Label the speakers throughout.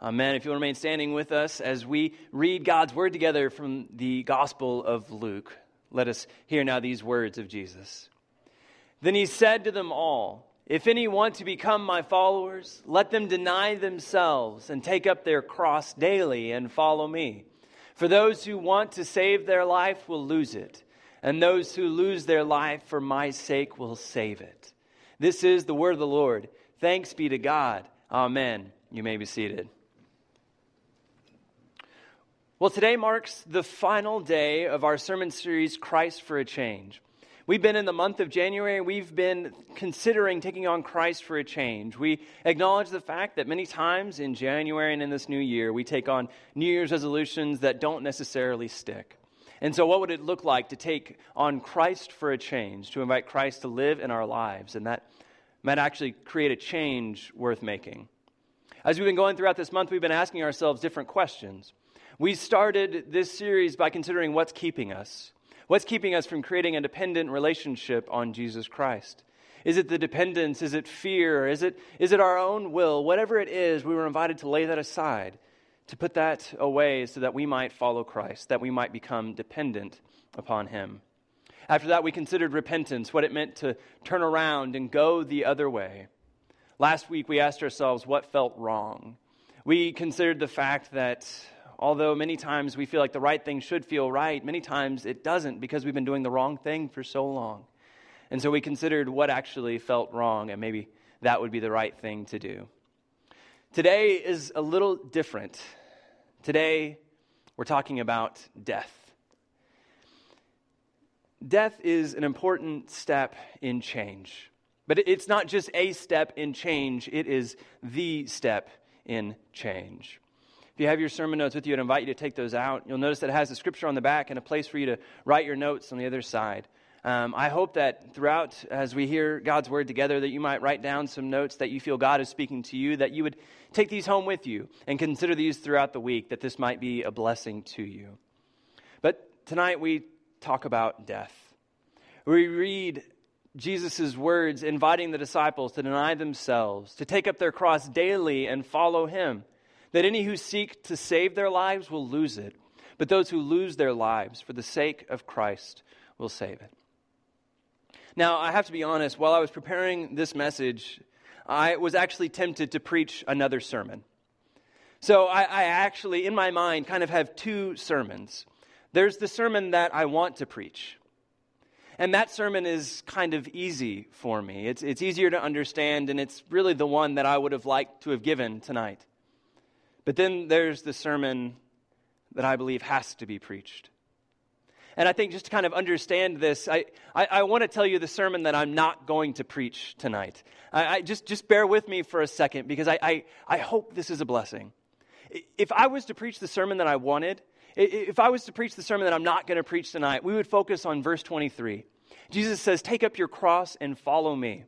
Speaker 1: Amen. If you'll remain standing with us as we read God's word together from the Gospel of Luke, let us hear now these words of Jesus. Then he said to them all, "If any want to become my followers, let them deny themselves and take up their cross daily and follow me. For those who want to save their life will lose it, and those who lose their life for my sake will save it." This is the word of the Lord. Thanks be to God. Amen. You may be seated. Well, today marks the final day of our sermon series, Christ for a Change. We've been in the month of January. We've been considering taking on Christ for a change. We acknowledge the fact that many times in January and in this new year, we take on New Year's resolutions that don't necessarily stick. And so what would it look like to take on Christ for a change, to invite Christ to live in our lives? And that might actually create a change worth making. As we've been going throughout this month, we've been asking ourselves different questions. We started this series by considering what's keeping us. What's keeping us from creating a dependent relationship on Jesus Christ? Is it the dependence? Is it fear? Is it our own will? Whatever it is, we were invited to lay that aside, to put that away so that we might follow Christ, that we might become dependent upon Him. After that, we considered repentance, what it meant to turn around and go the other way. Last week, we asked ourselves what felt wrong. We considered the fact that although many times we feel like the right thing should feel right, many times it doesn't because we've been doing the wrong thing for so long. And so we considered what actually felt wrong, and maybe that would be the right thing to do. Today is a little different. Today, we're talking about death. Death is an important step in change. But it's not just a step in change, it is the step in change. If you have your sermon notes with you, I'd invite you to take those out. You'll notice that it has the scripture on the back and a place for you to write your notes on the other side. I hope that throughout, as we hear God's word together, that you might write down some notes that you feel God is speaking to you, that you would take these home with you and consider these throughout the week, that this might be a blessing to you. But tonight we talk about death. We read Jesus' words inviting the disciples to deny themselves, to take up their cross daily and follow Him. That any who seek to save their lives will lose it, but those who lose their lives for the sake of Christ will save it. Now, I have to be honest, while I was preparing this message, I was actually tempted to preach another sermon. So I actually, in my mind, kind of have two sermons. There's the sermon that I want to preach. And that sermon is kind of easy for me. It's easier to understand, and it's really the one that I would have liked to have given tonight. But then there's the sermon that I believe has to be preached. And I think just to kind of understand this, I want to tell you the sermon that I'm not going to preach tonight. Just bear with me for a second, because I hope this is a blessing. If I was to preach the sermon that I wanted, if I was to preach the sermon that I'm not going to preach tonight, we would focus on verse 23. Jesus says, "Take up your cross and follow me."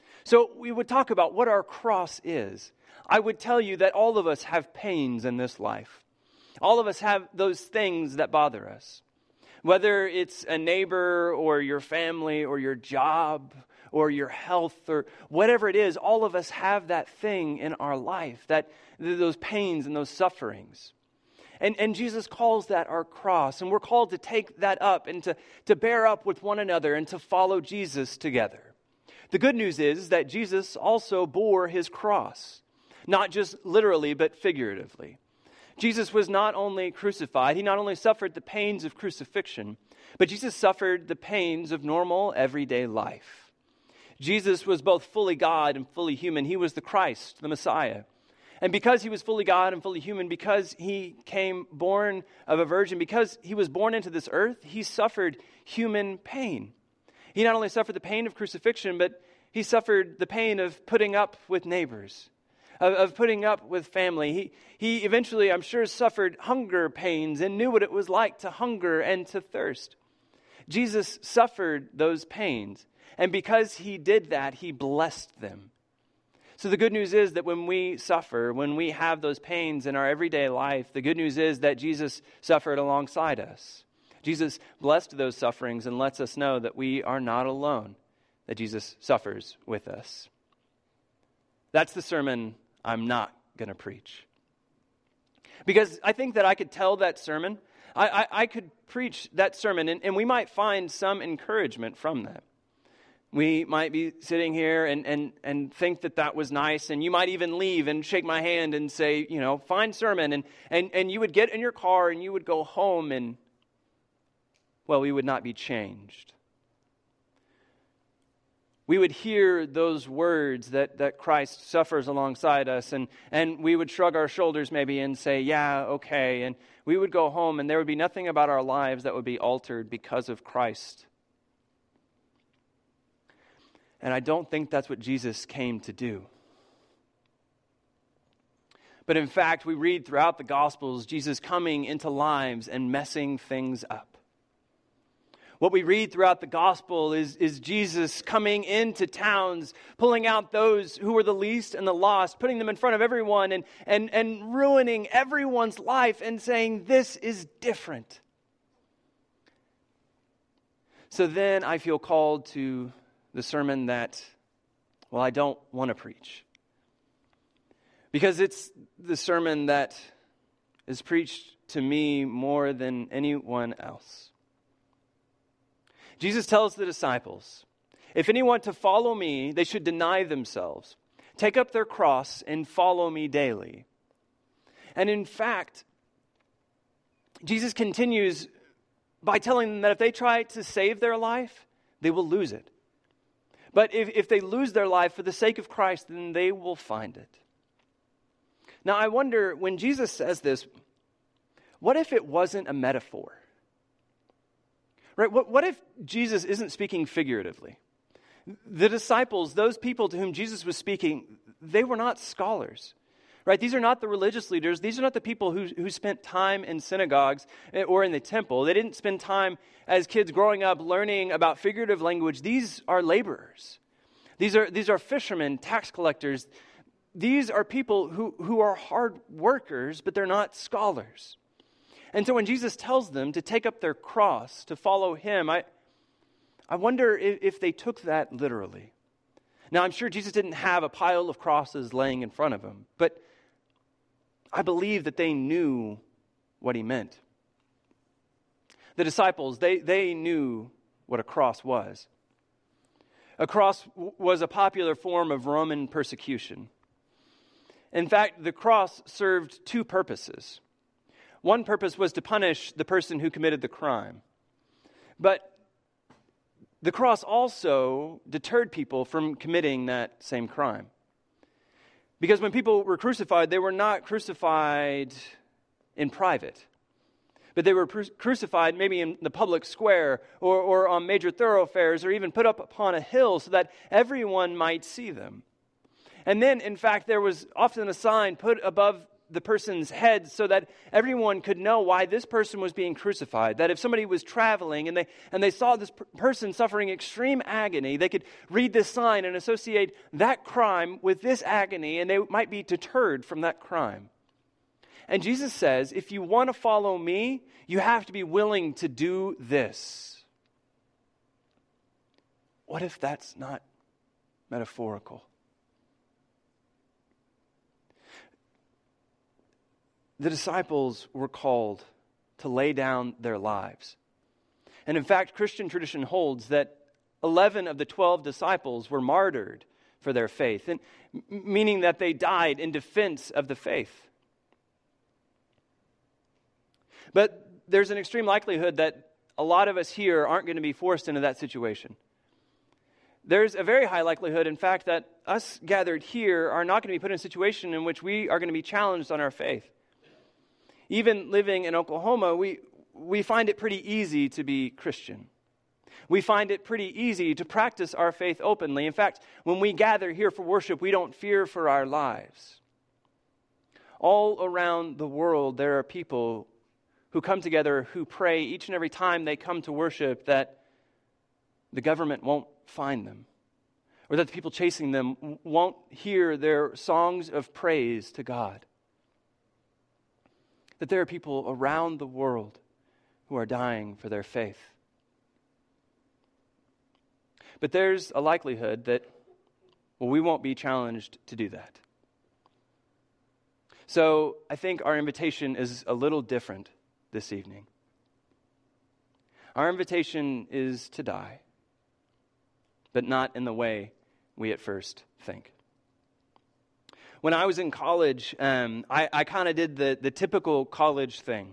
Speaker 1: So we would talk about what our cross is. I would tell you that all of us have pains in this life. All of us have those things that bother us. Whether it's a neighbor or your family or your job or your health or whatever it is, all of us have that thing in our life, that those pains and those sufferings. And Jesus calls that our cross, and we're called to take that up and to bear up with one another and to follow Jesus together. The good news is that Jesus also bore His cross, not just literally but figuratively. Jesus was not only crucified, He not only suffered the pains of crucifixion, but Jesus suffered the pains of normal everyday life. Jesus was both fully God and fully human. He was the Christ, the Messiah. And because He was fully God and fully human, because He came born of a virgin, because He was born into this earth, He suffered human pain. He not only suffered the pain of crucifixion, but He suffered the pain of putting up with neighbors, of putting up with family. He eventually, I'm sure, suffered hunger pains and knew what it was like to hunger and to thirst. Jesus suffered those pains, and because He did that, He blessed them. So the good news is that when we suffer, when we have those pains in our everyday life, the good news is that Jesus suffered alongside us. Jesus blessed those sufferings and lets us know that we are not alone, that Jesus suffers with us. That's the sermon I'm not going to preach. Because I think that I could tell that sermon. I could preach that sermon, and we might find some encouragement from that. We might be sitting here and think that was nice, and you might even leave and shake my hand and say, fine sermon, and you would get in your car and you would go home and, well, we would not be changed. We would hear those words that Christ suffers alongside us, and we would shrug our shoulders maybe and say, yeah, okay, and we would go home, and there would be nothing about our lives that would be altered because of Christ. And I don't think that's what Jesus came to do. But in fact, we read throughout the Gospels Jesus coming into lives and messing things up. What we read throughout the gospel is Jesus coming into towns, pulling out those who were the least and the lost, putting them in front of everyone and ruining everyone's life and saying, this is different. So then I feel called to the sermon that, well, I don't want to preach. Because it's the sermon that is preached to me more than anyone else. Jesus tells the disciples, if anyone to follow me, they should deny themselves, take up their cross, and follow me daily. And in fact, Jesus continues by telling them that if they try to save their life, they will lose it. But if they lose their life for the sake of Christ, then they will find it. Now, I wonder, when Jesus says this, what if it wasn't a metaphor? Right? What if Jesus isn't speaking figuratively? The disciples, those people to whom Jesus was speaking, they were not scholars. Right? These are not the religious leaders. These are not the people who spent time in synagogues or in the temple. They didn't spend time as kids growing up learning about figurative language. These are laborers. These are fishermen, tax collectors. These are people who are hard workers, but they're not scholars. And so when Jesus tells them to take up their cross, to follow him, I wonder if they took that literally. Now, I'm sure Jesus didn't have a pile of crosses laying in front of him, but I believe that they knew what he meant. The disciples, they knew what a cross was. A cross was a popular form of Roman persecution. In fact, the cross served two purposes. One purpose was to punish the person who committed the crime. But the cross also deterred people from committing that same crime. Because when people were crucified, they were not crucified in private. But they were crucified maybe in the public square or on major thoroughfares or even put up upon a hill so that everyone might see them. And then, in fact, there was often a sign put above the person's head so that everyone could know why this person was being crucified. That if somebody was traveling and they saw this person suffering extreme agony, they could read this sign and associate that crime with this agony, and they might be deterred from that crime. And Jesus says, if you want to follow me, you have to be willing to do this. What if that's not metaphorical? The disciples were called to lay down their lives. And in fact, Christian tradition holds that 11 of the 12 disciples were martyred for their faith, and meaning that they died in defense of the faith. But there's an extreme likelihood that a lot of us here aren't going to be forced into that situation. There's a very high likelihood, in fact, that us gathered here are not going to be put in a situation in which we are going to be challenged on our faith. Even living in Oklahoma, we find it pretty easy to be Christian. We find it pretty easy to practice our faith openly. In fact, when we gather here for worship, we don't fear for our lives. All around the world, there are people who come together, who pray each and every time they come to worship that the government won't find them, or that the people chasing them won't hear their songs of praise to God. That there are people around the world who are dying for their faith. But there's a likelihood that, well, we won't be challenged to do that. So I think our invitation is a little different this evening. Our invitation is to die, but not in the way we at first think. When I was in college, I kind of did the typical college thing.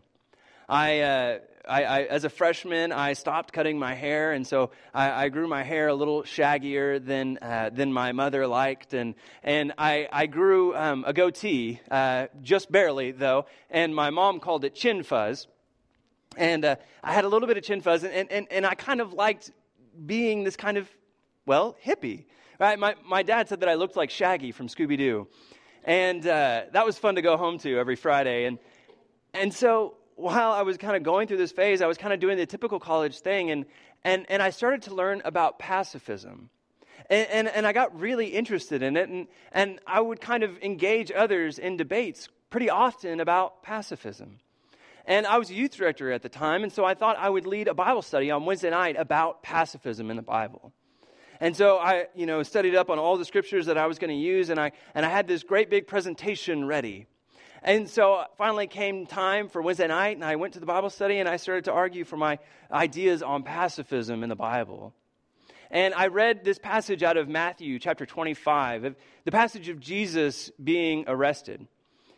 Speaker 1: I as a freshman, I stopped cutting my hair, and so I grew my hair a little shaggier than my mother liked, and I grew a goatee, just barely though, and my mom called it chin fuzz, and I had a little bit of chin fuzz, and I kind of liked being this kind of, hippie, right? My dad said that I looked like Shaggy from Scooby-Doo, and that was fun to go home to every Friday, and so while I was kind of going through this phase, I was kind of doing the typical college thing, and I started to learn about pacifism. And I got really interested in it, and I would kind of engage others in debates pretty often about pacifism. And I was a youth director at the time, and so I thought I would lead a Bible study on Wednesday night about pacifism in the Bible. And so I, studied up on all the scriptures that I was going to use, and I had this great big presentation ready. And so finally came time for Wednesday night, and I went to the Bible study, and I started to argue for my ideas on pacifism in the Bible. And I read this passage out of Matthew chapter 25, the passage of Jesus being arrested.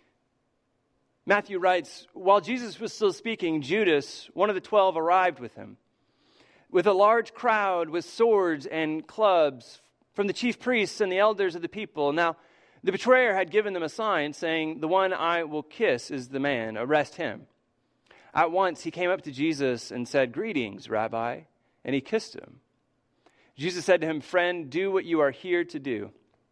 Speaker 1: Matthew writes, while Jesus was still speaking, Judas, one of the 12, arrived with him, with a large crowd with swords and clubs from the chief priests and the elders of the people. Now, the betrayer had given them a sign saying, "The one I will kiss is the man. Arrest him." At once he came up to Jesus and said, "Greetings, Rabbi," and he kissed him. Jesus said to him, "Friend, do what you are here to do."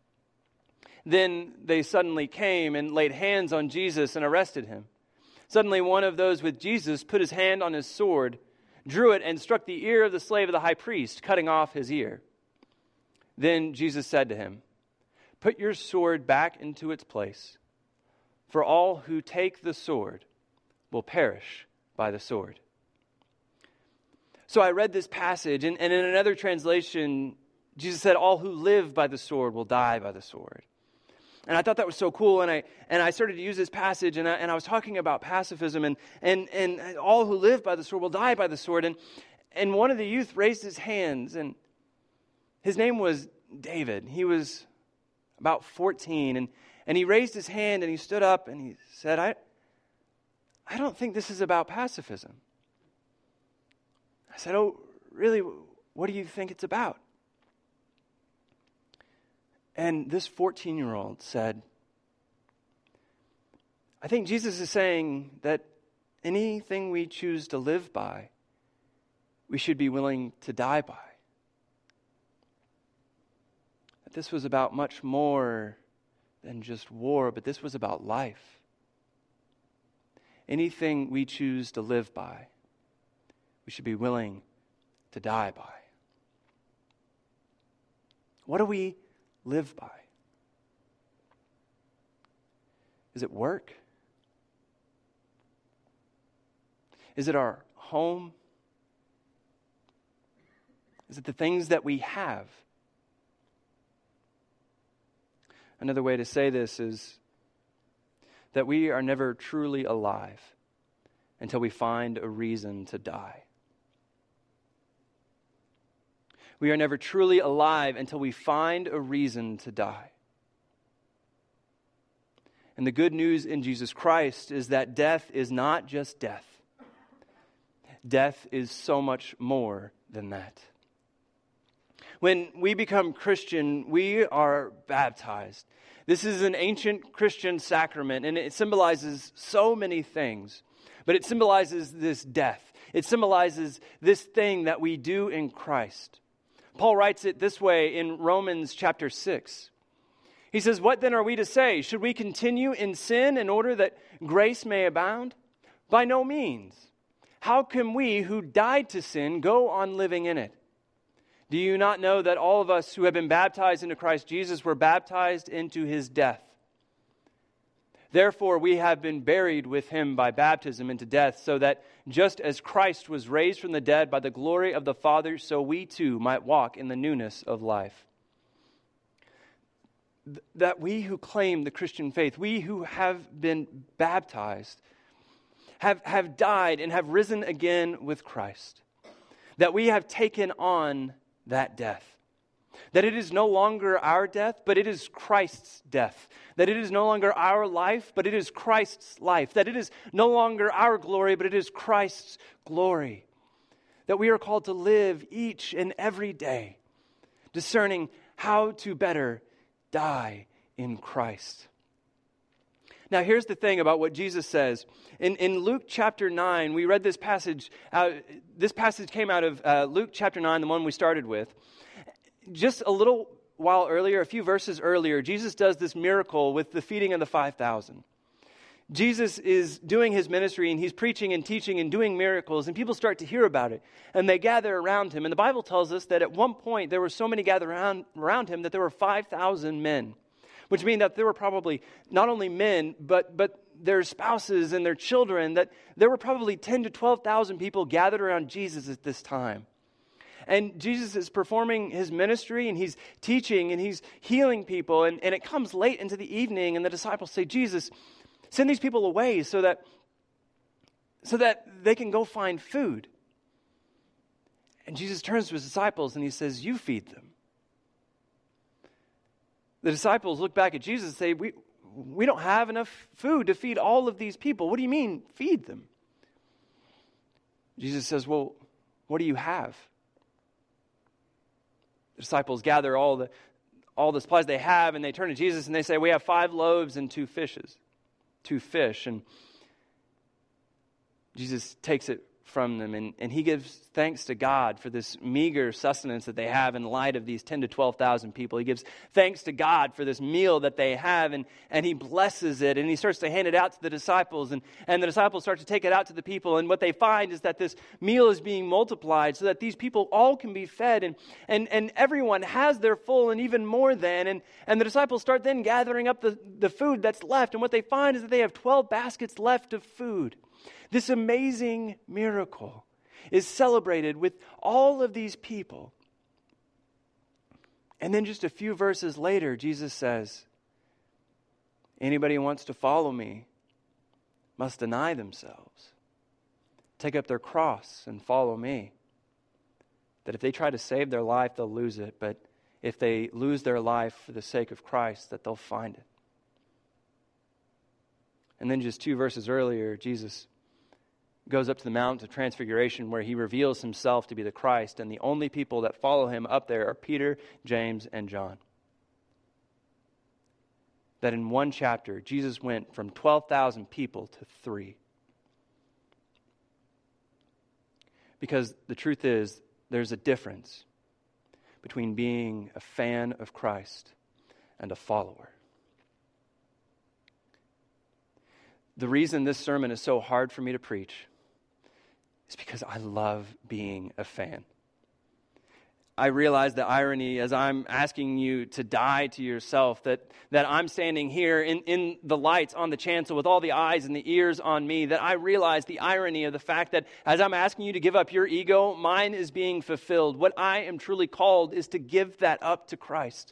Speaker 1: Then they suddenly came and laid hands on Jesus and arrested him. Suddenly one of those with Jesus put his hand on his sword, drew it, and struck the ear of the slave of the high priest, cutting off his ear. Then Jesus said to him, "Put your sword back into its place, for all who take the sword will perish by the sword." So I read this passage, and in another translation, Jesus said, "All who live by the sword will die by the sword." And I thought that was so cool, and I started to use this passage, and I was talking about pacifism, and all who live by the sword will die by the sword. And one of the youth raised his hands, and his name was David. He was about 14, and he raised his hand, and he stood up, and he said, I don't think this is about pacifism. I said, "Oh, really? What do you think it's about?" And this 14-year-old said, "I think Jesus is saying that anything we choose to live by, we should be willing to die by. That this was about much more than just war, but this was about life. Anything we choose to live by, we should be willing to die by." What do we live by? Is it work? Is it our home? Is it the things that we have? Another way to say this is that we are never truly alive until we find a reason to die. We are never truly alive until we find a reason to die. And the good news in Jesus Christ is that death is not just death. Death is so much more than that. When we become Christian, we are baptized. This is an ancient Christian sacrament, and it symbolizes so many things. But it symbolizes this death. It symbolizes this thing that we do in Christ. Paul writes it this way in Romans chapter 6. He says, "What then are we to say? Should we continue in sin in order that grace may abound? By no means. How can we who died to sin go on living in it? Do you not know that all of us who have been baptized into Christ Jesus were baptized into his death? Therefore, we have been buried with him by baptism into death, so that just as Christ was raised from the dead by the glory of the Father, so we too might walk in the newness of life." that we who claim the Christian faith, we who have been baptized, have died and have risen again with Christ, that we have taken on that death. That it is no longer our death, but it is Christ's death. That it is no longer our life, but it is Christ's life. That it is no longer our glory, but it is Christ's glory. That we are called to live each and every day, discerning how to better die in Christ. Now, here's the thing about what Jesus says. In Luke chapter 9, we read this passage. This passage came out of Luke chapter 9, the one we started with. Just a little while earlier, a few verses earlier, Jesus does this miracle with the feeding of the 5,000. Jesus is doing his ministry, and he's preaching and teaching and doing miracles, and people start to hear about it, and they gather around him. And the Bible tells us that at one point, there were so many gathered around him that there were 5,000 men, which means that there were probably not only men, but their spouses and their children, that there were probably 10,000 to 12,000 people gathered around Jesus at this time. And Jesus is performing his ministry, and he's teaching, and he's healing people, and it comes late into the evening, and the disciples say, Jesus, send these people away so that they can go find food. And Jesus turns to his disciples and he says, you feed them. The disciples look back at Jesus and say, we don't have enough food to feed all of these people. What do you mean, feed them? Jesus says, well, what do you have? The disciples gather all the supplies they have, and they turn to Jesus and they say, we have 5 loaves and 2 fish. And Jesus takes it from them, and he gives thanks to God for this meager sustenance that they have in light of these 10,000 to 12,000 people. He gives thanks to God for this meal that they have, and he blesses it, and he starts to hand it out to the disciples, and the disciples start to take it out to the people, and what they find is that this meal is being multiplied so that these people all can be fed, and everyone has their full and even more than, and the disciples start then gathering up the food that's left, and what they find is that they have 12 baskets left of food. This amazing miracle is celebrated with all of these people. And then just a few verses later, Jesus says, anybody who wants to follow me must deny themselves, take up their cross and follow me. That if they try to save their life, they'll lose it. But if they lose their life for the sake of Christ, that they'll find it. And then just 2 verses earlier, Jesus goes up to the Mount of Transfiguration where he reveals himself to be the Christ, and the only people that follow him up there are Peter, James, and John. That in one chapter, Jesus went from 12,000 people to 3. Because the truth is, there's a difference between being a fan of Christ and a follower. The reason this sermon is so hard for me to preach is because I love being a fan. I realize the irony as I'm asking you to die to yourself, that I'm standing here in the lights on the chancel with all the eyes and the ears on me, that I realize the irony of the fact that as I'm asking you to give up your ego, mine is being fulfilled. What I am truly called is to give that up to Christ.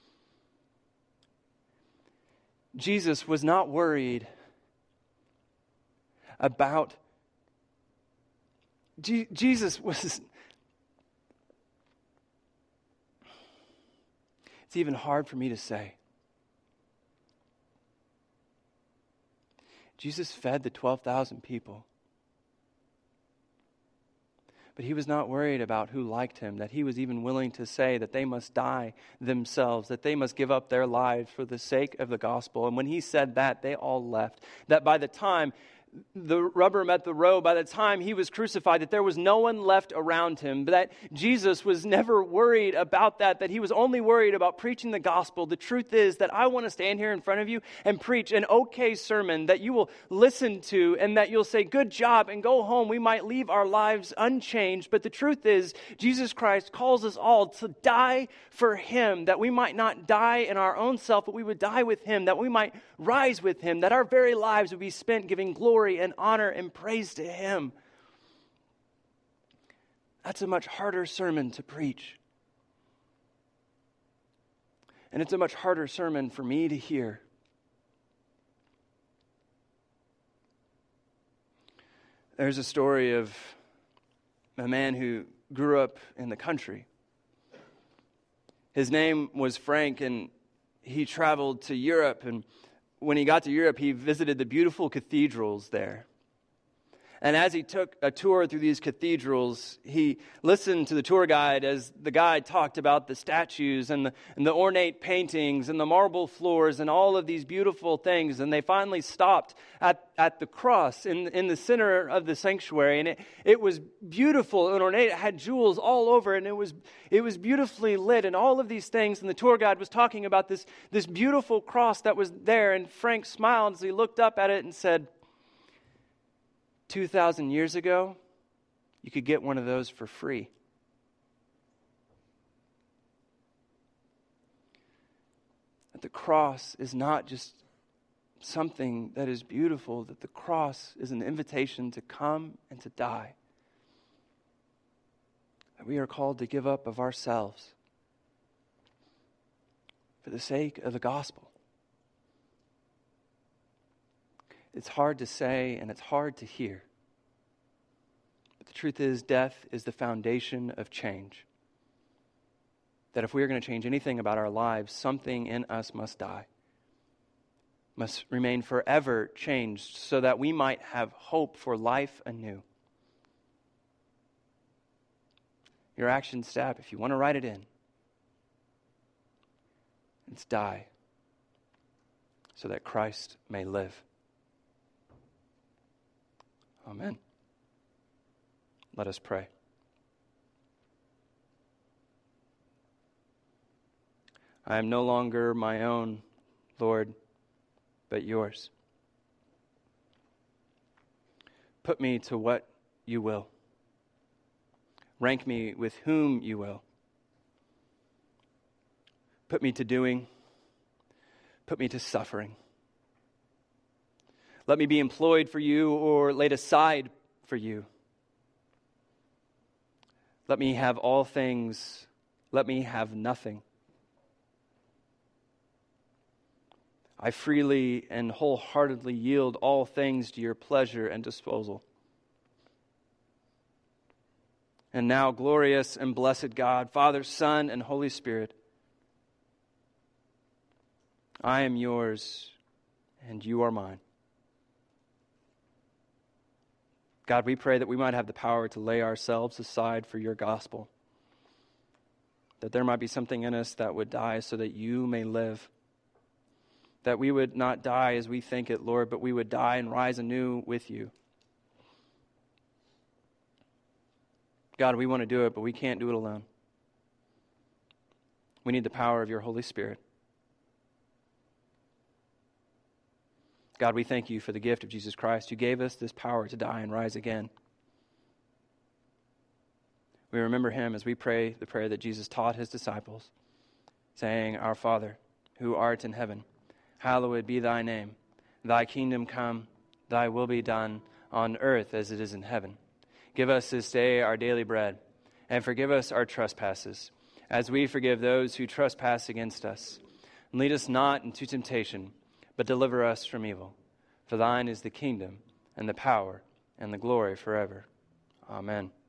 Speaker 1: Jesus was not worried about Jesus was... It's even hard for me to say. Jesus fed the 12,000 people. But he was not worried about who liked him, that he was even willing to say that they must die themselves, that they must give up their lives for the sake of the gospel. And when he said that, they all left. That by the time the rubber met the road, by the time he was crucified, that there was no one left around him, but that Jesus was never worried about that he was only worried about preaching the gospel. The truth is that I want to stand here in front of you and preach an okay sermon that you will listen to and that you'll say, good job, and go home. We might leave our lives unchanged, but the truth is Jesus Christ calls us all to die for him, that we might not die in our own self, but we would die with him, that we might rise with him, that our very lives would be spent giving glory and honor and praise to him. That's a much harder sermon to preach. And it's a much harder sermon for me to hear. There's a story of a man who grew up in the country. His name was Frank, and he traveled to Europe. And when he got to Europe, he visited the beautiful cathedrals there. And as he took a tour through these cathedrals, he listened to the tour guide as the guide talked about the statues and the ornate paintings and the marble floors and all of these beautiful things. And they finally stopped at the cross in the center of the sanctuary. And it was beautiful and ornate. It had jewels all over, and it was beautifully lit and all of these things. And the tour guide was talking about this beautiful cross that was there. And Frank smiled as he looked up at it and said, 2,000 years ago, you could get one of those for free. That the cross is not just something that is beautiful, that the cross is an invitation to come and to die. That we are called to give up of ourselves for the sake of the gospel. It's hard to say and it's hard to hear. But the truth is, death is the foundation of change. That if we are going to change anything about our lives, something in us must die. Must remain forever changed so that we might have hope for life anew. Your action step, if you want to write it in, it's die so that Christ may live. Amen. Let us pray. I am no longer my own, Lord, but yours. Put me to what you will. Rank me with whom you will. Put me to doing. Put me to suffering. Let me be employed for you or laid aside for you. Let me have all things. Let me have nothing. I freely and wholeheartedly yield all things to your pleasure and disposal. And now, glorious and blessed God, Father, Son, and Holy Spirit, I am yours and you are mine. God, we pray that we might have the power to lay ourselves aside for your gospel. That there might be something in us that would die so that you may live. That we would not die as we think it, Lord, but we would die and rise anew with you. God, we want to do it, but we can't do it alone. We need the power of your Holy Spirit. God, we thank you for the gift of Jesus Christ. You gave us this power to die and rise again. We remember him as we pray the prayer that Jesus taught his disciples, saying, Our Father, who art in heaven, hallowed be thy name. Thy kingdom come, thy will be done on earth as it is in heaven. Give us this day our daily bread, and forgive us our trespasses, as we forgive those who trespass against us. And lead us not into temptation, but deliver us from evil. For thine is the kingdom, and the power, and the glory forever. Amen.